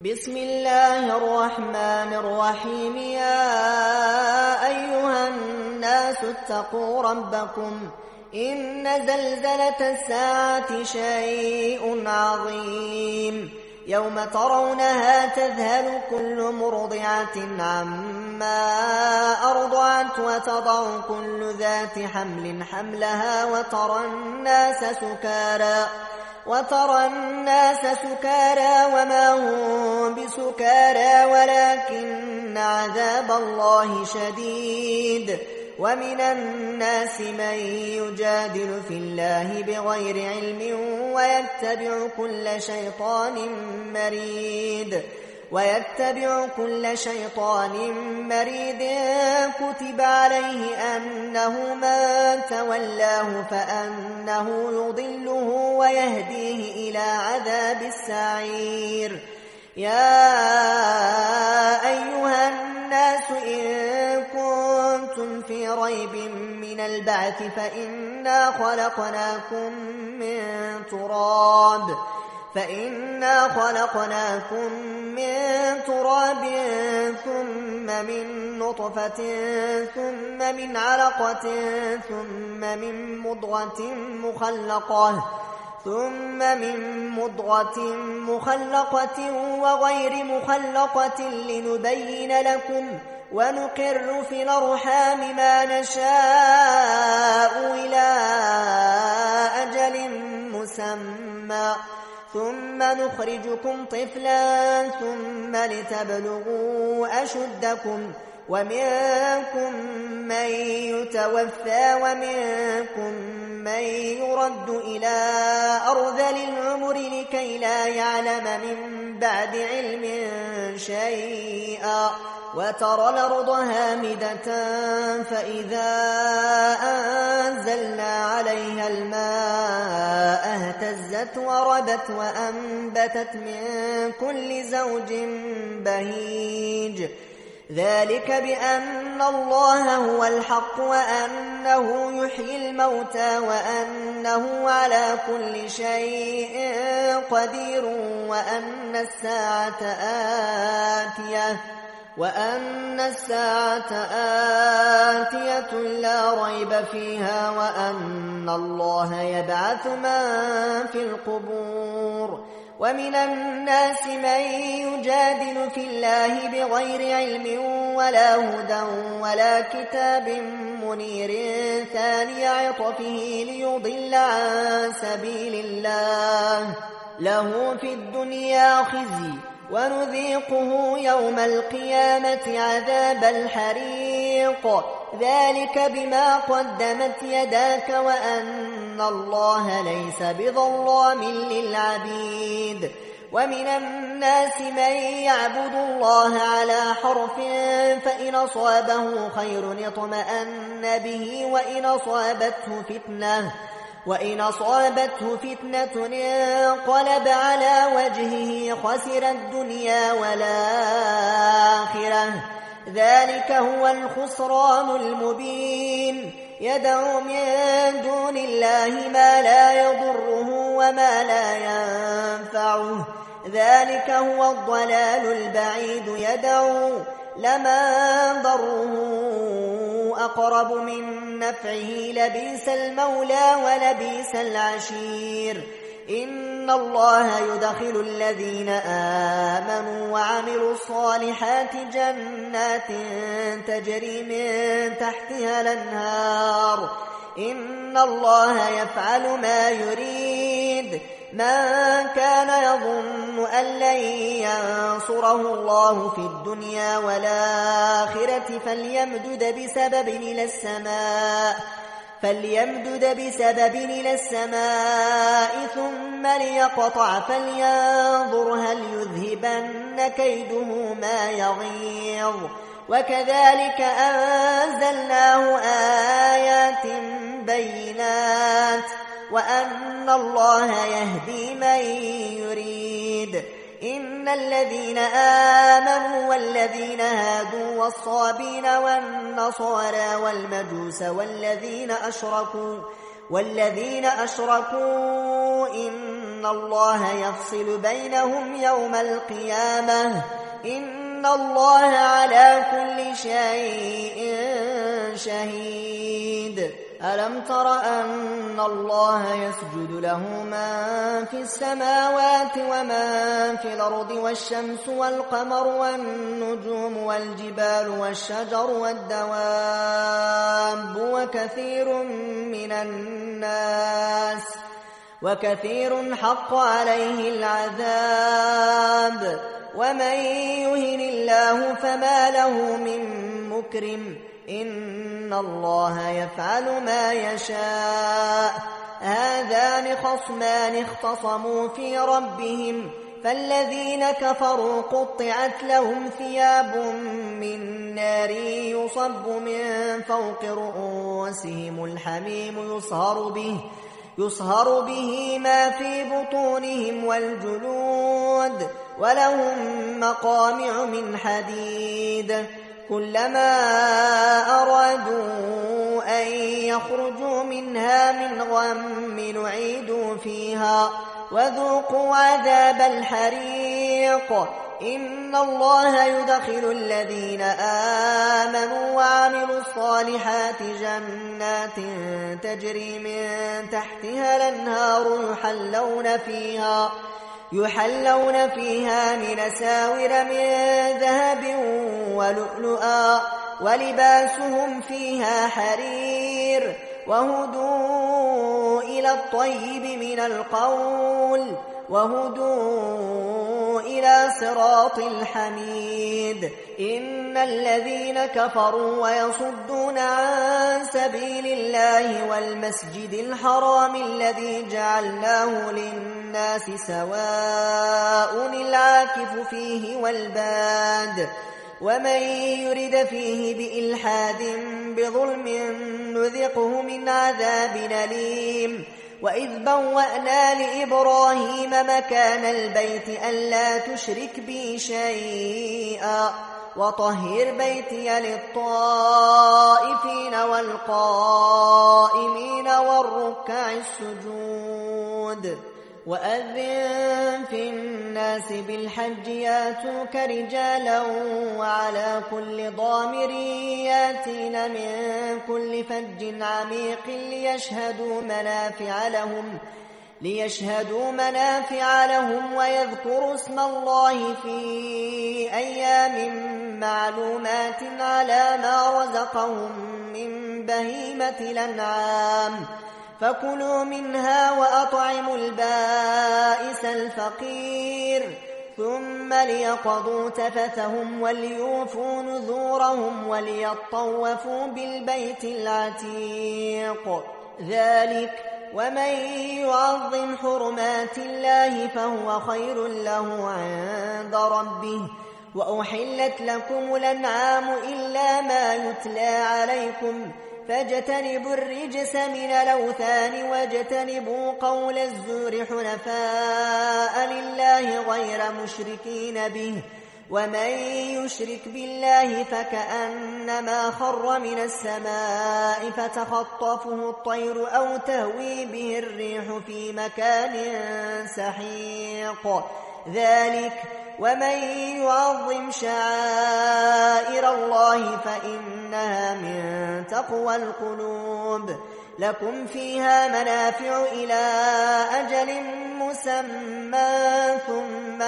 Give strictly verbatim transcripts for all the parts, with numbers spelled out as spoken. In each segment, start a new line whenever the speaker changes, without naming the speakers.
بسم الله الرحمن الرحيم. يا أيها الناس اتقوا ربكم إن زلزلة الساعة شيء عظيم. يوم ترونها تذهل كل مرضعة عما أرضعت وتضع كل ذات حمل حملها وترى الناس سكارى وترى الناس سكارى وما هم بسكارى ولكن عذاب الله شديد. ومن الناس من يجادل في الله بغير علم ويتبع كل شيطان مريد ويتبع كل شيطان مريد كتب عليه أنه من تولاه فأنه يضله ويهديه إلى عذاب السعير. يا أيها الناس إن كنتم في ريب من البعث فإنا خلقناكم من تراب فإنا خلقناكم من تراب ثم من نطفة ثم من علقة ثم من مضغة مخلقة ثم من مضغة مخلقة وغير مخلقة لنبين لكم ونقر في الأرحام ما نشاء إلى أجل مسمى ثم نخرجكم طفلا ثم لتبلغوا أشدكم ومنكم من يتوفى ومنكم من يرد إلى أرذل العمر لكي لا يعلم من بعد علم شيئا. وترى الأرض هامدة فإذا أنزلنا عليها الماء اهتزت وربت وأنبتت من كل زوج بهيج. ذلك بأن الله هو الحق وأنه يحيي الموتى وأنه على كل شيء قدير وأن الساعة آتية وأن الساعة آتية لا ريب فيها وأن الله يبعث من في القبور. ومن الناس من يجادل في الله بغير علم ولا هدى ولا كتاب منير ثاني عطفه ليضل عن سبيل الله له في الدنيا خزي ونذيقه يوم القيامة عذاب الحريق. ذلك بما قدمت يداك وأن الله ليس بظلام للعبيد. ومن الناس من يعبد الله على حرف فإن أصابه خير اطمأن به وإن أصابته فتنة وإن أصابته فتنة انقلب على وجهه خسر الدنيا والآخرة. ذلك هو الخسران المبين. يدعو من دون الله ما لا يضره وما لا ينفعه ذلك هو الضلال البعيد. يدعو لمن ضره أقرب من نفعه لبئس المولى ولبئس العشير. إن الله يدخل الذين آمنوا وعملوا الصالحات جنات تجري من تحتها الأنهار. إن الله يفعل ما يريد. من كان يظن أن لن ينصره الله في الدنيا والآخرة فليمدد بسبب إلى السماء فليمدد بسبب إلى السماء ثم ليقطع فلينظر هل يذهبن كيده ما يغيظ. وكذلك أنزلناه آيات بينات وأن الله يهدي من يريد. إن الذين آمنوا والذين هادوا والصابين والنصارى والمجوس والذين أشركوا والذين أشركوا إن إن الله يفصل بينهم يوم القيامة إن الله على كل شيء شهيد. ألم تر أن الله يسجد له من في السماوات ومن في الأرض والشمس والقمر والنجوم والجبال والشجر والدواب وكثير من الناس وكثير حق عليه العذاب ومن يهن الله فما له من مكرم إن الله يفعل ما يشاء. هذان خصمان اختصموا في ربهم فالذين كفروا قطعت لهم ثياب من نار يصب من فوق رؤوسهم الحميم يصهر به يصهر به ما في بطونهم والجلود ولهم مقامع من حديد كلما أرادوا أن يخرجوا منها من غم نعيدوا فيها وذوقوا عذاب الحريق. إن الله يدخل الذين آمنوا وعملوا الصالحات جنات تجري من تحتها الأنهار يحلون فيها يحلون فيها من أساور من ذهب ولؤلؤا ولباسهم فيها حرير وهدوا إلى الطيب من القول وهدوا إلى صراط الحميد. إن الذين كفروا ويصدون عن سبيل الله والمسجد الحرام الذي جعلناه للناس سواء العاكف فيه والباد ومن يرد فيه بإلحاد بظلم نذقه من عذاب أليم. وإذ بوأنا لإبراهيم مكان البيت ألا تشرك بي شيئا وطهر بيتي للطائفين والقائمين والركع السجود. وأذن في الناس بالحج ياتوك رجالا وعلى كل ضامر ياتين من كل فج عميق ليشهدوا منافع لهم ليشهدوا منافع لهم ويذكروا اسم الله في أيام معلومات على ما رزقهم من بهيمة الأنعام فكلوا منها وأطعموا البائس الفقير ثم ليقضوا تفثهم وليوفوا نذورهم وليطوفوا بالبيت العتيق. ذلك ومن يعظم حرمات الله فهو خير له عند ربه. وأحلت لكم الأنعام إلا ما يتلى عليكم فاجتنبوا الرجس من الأوثان واجتنبوا قول الزور حنفاء لله غير مشركين به ومن يشرك بالله فكأنما خر من السماء فتخطفه الطير أو تهوي به الريح في مكان سحيق. ذلك ومن يعظم شعائر الله فإنها من تقوى القلوب. لكم فيها منافع إلى أجل مسمى ثم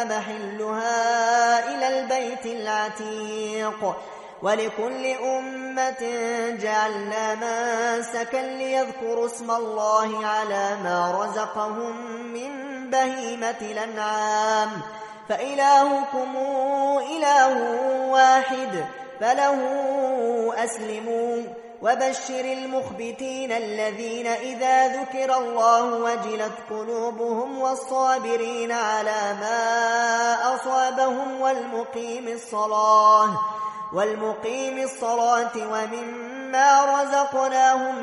محلها إلى البيت العتيق. ولكل أمة جعلنا منسكا ليذكروا اسم الله على ما رزقهم من بهيمة الأنعام فإلهكم إله واحد فله أسلموا. وبشر المخبتين الذين إذا ذكر الله وجلت قلوبهم والصابرين على ما أصابهم والمقيم الصلاة والمقيم الصلاة ومما رزقناهم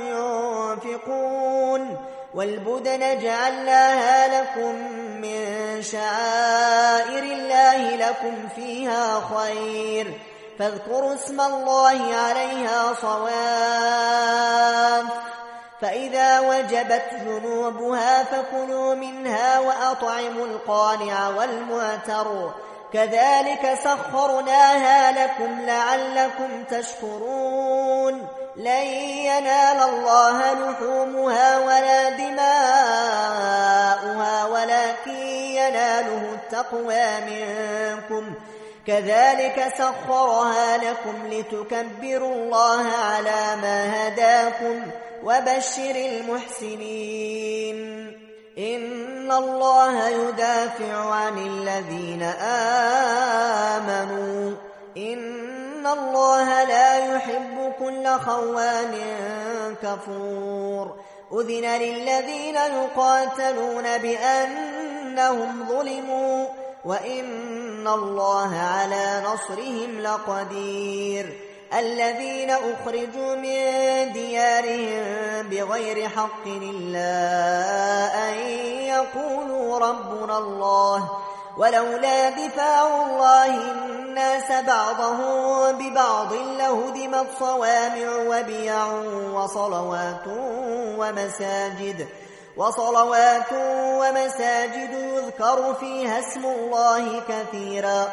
ينفقون. والبدن جعلناها لكم من شعائر الله لكم فيها خير فاذكروا اسم الله عليها صواف فإذا وجبت جنوبها فكلوا منها وأطعموا القانع والمعتر كذلك سخرناها لكم لعلكم تشكرون لن ينال الله لحومها ولا دماؤها ولكن يناله التقوى منكم كذلك سخرها لكم لتكبروا الله على ما هداكم وبشر المحسنين إن الله يدافع عن الذين آمنوا إن الله لا يحب كل خوان كفور أذن للذين يقاتلون بأنهم ظلموا وإن الله على نصرهم لقدير الذين أخرجوا من ديارهم بغير حق إلا أن يقولوا ربنا الله ولولا دفاع الله الناس بعضهم ببعض لهدمت صوامع وبيع وصلوات ومساجد وصلوات ومساجد يذكر فيها اسم الله كثيرا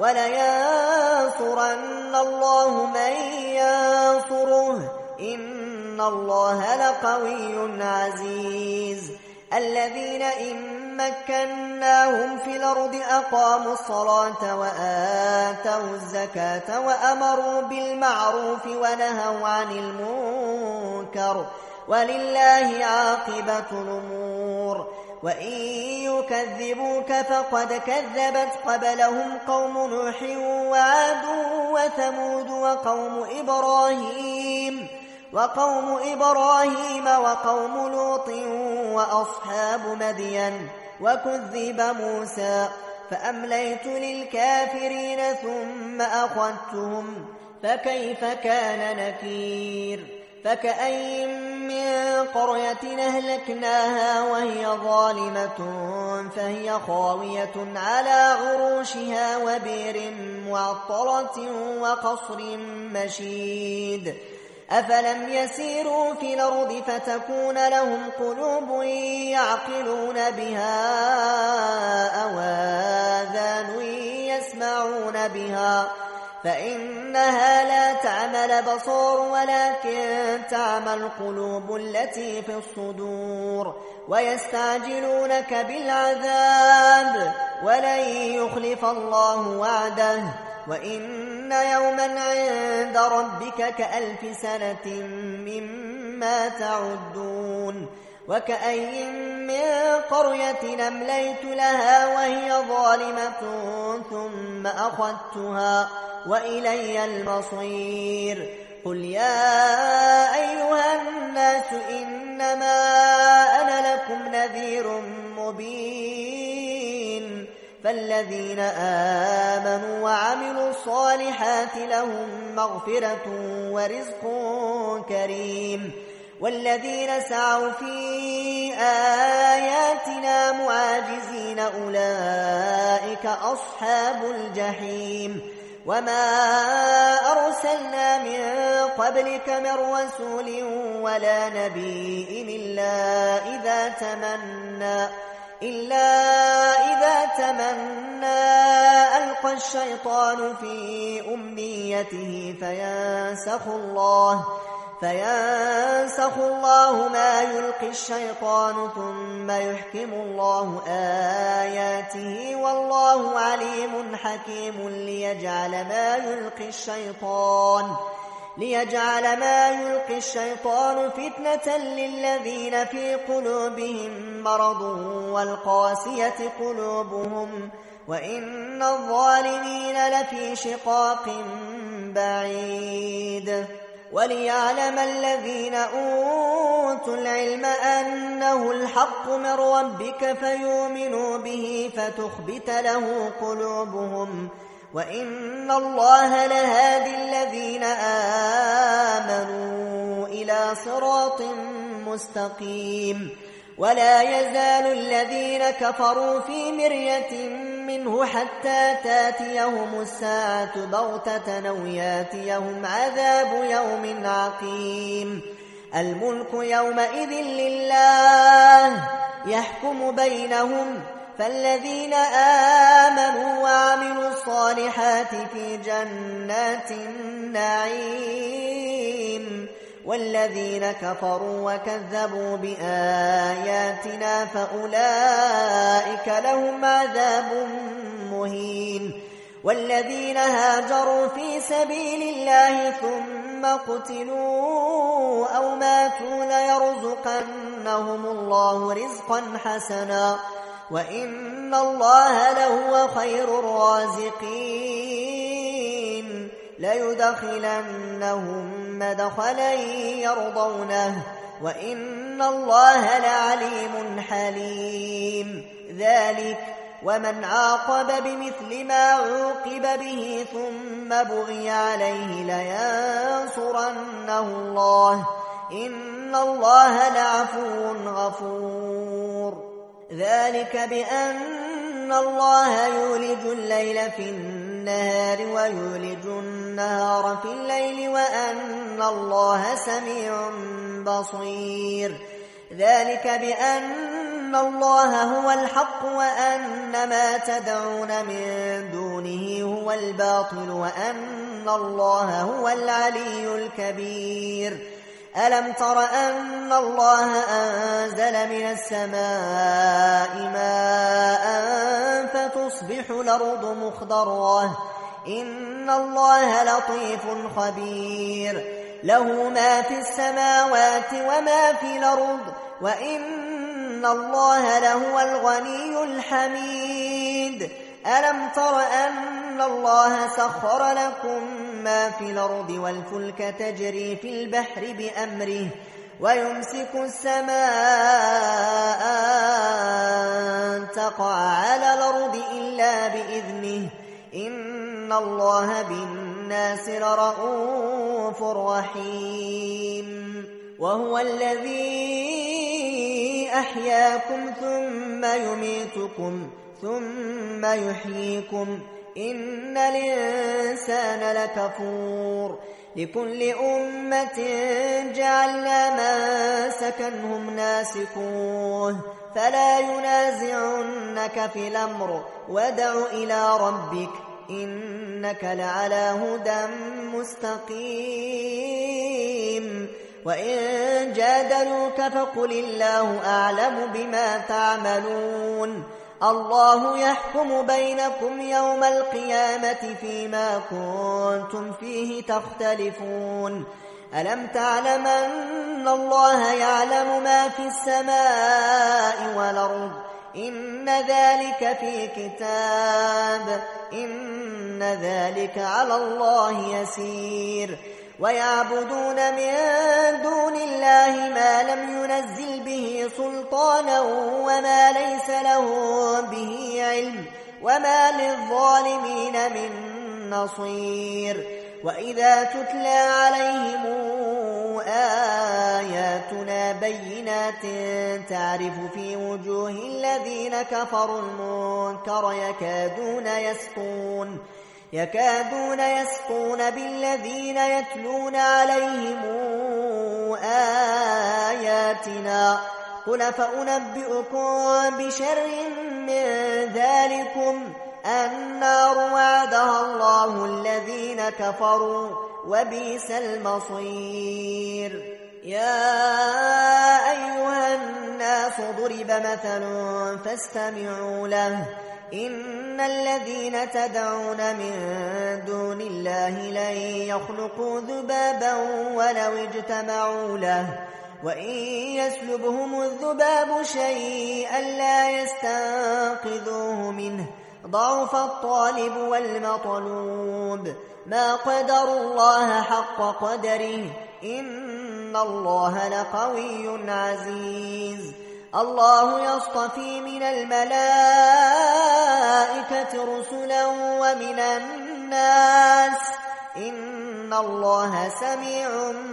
ولينصرن الله من ينصره إن الله لقوي عزيز الذين إن مكناهم في الأرض أقاموا الصلاة وآتوا الزكاة وأمروا بالمعروف ونهوا عن المنكر ولله عاقبة الأمور وإن يكذبوك فقد كذبت قبلهم قوم نوح وعاد وثمود وقوم إبراهيم وقوم إبراهيم وقوم لوط وأصحاب مدين وكذب موسى فأمليت للكافرين ثم أخذتهم فكيف كان نكير فكأي من قرية أهلكناها وهي ظالمة فهي خاوية على عروشها وبئر معطلة وقصر مشيد أفلم يسيروا في الأرض فتكون لهم قلوب يعقلون بها أو آذان يسمعون بها فإنها لا تعمى الأبصار ولكن تعمى القلوب التي في الصدور ويستعجلونك بالعذاب ولن يخلف الله وعده وإن يوما عند ربك كألف سنة مما تعدون وكأي من قرية أمليت لها وهي ظالمة ثم أخذتها وإلي المصير قل يا أيها الناس إنما أنا لكم نذير مبين فالذين آمنوا وعملوا الصالحات لهم مغفرة ورزق كريم والذين سعوا في آياتنا معاجزين أولئك أصحاب الجحيم وما أرسلنا من قبلك من رسول ولا نبي إلا إذا تمنى إلا إذا تمنى ألقى الشيطان في أمنيته فينسخ الله فينسخ الله ما يلقي الشيطان ثم يحكم الله آياته والله عليم حكيم ليجعل ما يلقي الشيطان ليجعل ما يلقي الشيطان فتنة للذين في قلوبهم مرض والقاسية قلوبهم وإن الظالمين لفي شقاق بعيد وليعلم الذين أوتوا العلم أنه الحق من ربك فيؤمنوا به فتخبت له قلوبهم وإن الله لهادي الذين آمنوا إلى صراط مستقيم ولا يزال الذين كفروا في مرية منه حتى تاتيهم الساعة بغتة أو ياتيهم عذاب يوم عقيم الملك يومئذ لله يحكم بينهم، فالذين آمنوا وعملوا الصالحات في جنات النعيم، والذين كفروا وكذبوا بآياتنا فأولئك لهم عذاب مهين. والذين هاجروا في سبيل الله ثم قتلوا أو ماتوا ليرزقنهم الله رزقا حسنا وإن الله لهو خير الرازقين. ليدخلنهم مدخلا يرضونه وإن الله لعليم حليم. ذلك ومن عاقب بمثل ما عوقب به ثم بغي عليه لينصرنه الله إن الله لعفو غفور. ذلك بأن الله يولج الليل في النهار ويولج النهار في الليل وأن الله سميع بصير. ذلك بأن الله هو الحق وأن ما تدعون من دونه هو الباطل وأن الله هو العلي الكبير. ألم تر أن الله أنزل من السماء ماء فتصبح الأرض مخضرة إن الله لطيف خبير. له ما في السماوات وما في الأرض وإن الله لهو الغني الحميد. ألم تر أن الله سخر لكم ما في الأرض والفلك تجري في البحر بأمره ويمسك السماء أن تقع على الأرض إلا بإذنه إن الله بالناس لرؤوف رحيم. وهو الذي أحياكم ثم يميتكم ثم يحييكم إن الإنسان لكفور. لكل أمة جعلنا منسكنهم ناسكوه فلا ينازعنك في الأمر وادع إلى ربك إنك لعلى هدى مستقيم. وإن جادلوك فقل الله أعلم بما تعملون. الله يحكم بينكم يوم القيامة فيما كنتم فيه تختلفون. ألم تعلم أن الله يعلم ما في السماء والأرض إن ذلك في كتاب إن ذلك على الله يسير. ويعبدون من دون الله ما لم ينزل به سلطانا وما ليس له به علم وما للظالمين من نصير. وإذا تتلى عليهم آياتنا بينات تعرف في وجوه الذين كفروا المنكر يكادون يسطون يكادون يسطون بالذين يتلون عليهم آياتنا. قل فأنبئكم بشر من ذلكم النار وعدها الله الذين كفروا وبئس المصير. يا أيها الناس ضرب مثل فاستمعوا له إن الذين تدعون من دون الله لن يخلقوا ذبابا ولو اجتمعوا له وإن يسلبهم الذباب شيئا لا يستنقذوه منه ضعف الطالب والمطلوب. ما قدروا الله حق قدره إن الله لقوي عزيز. الله يصطفي من الملائكة رسلا ومن الناس إن الله سميع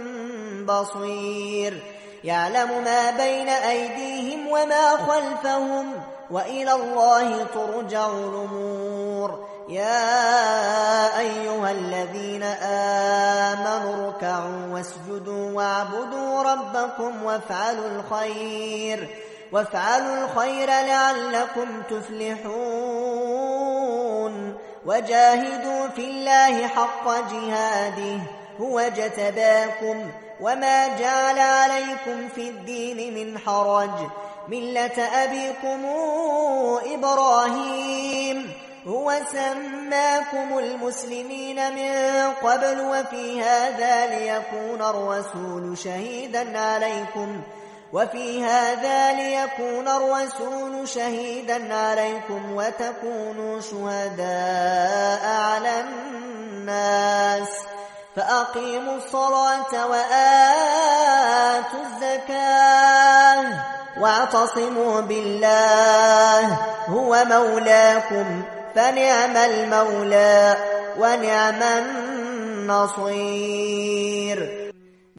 بصير. يعلم ما بين أيديهم وما خلفهم وإلى الله ترجع الأمور. يا أيها الذين آمنوا اركعوا واسجدوا واعبدوا ربكم وافعلوا الخير وافعلوا الخير لعلكم تفلحون وجاهدوا في الله حق جهاده هو اجتباكم وما جعل عليكم في الدين من حرج ملة أبيكم إبراهيم هو سماكم المسلمين من قبل وفي هذا ليكون الرسول شهيدا عليكم وفي هذا ليكون الرسول شهيدا عليكم وتكونوا شهداء على الناس فأقيموا الصلاة وآتوا الزكاة واعتصموا بالله هو مولاكم فنعم المولى ونعم النصير.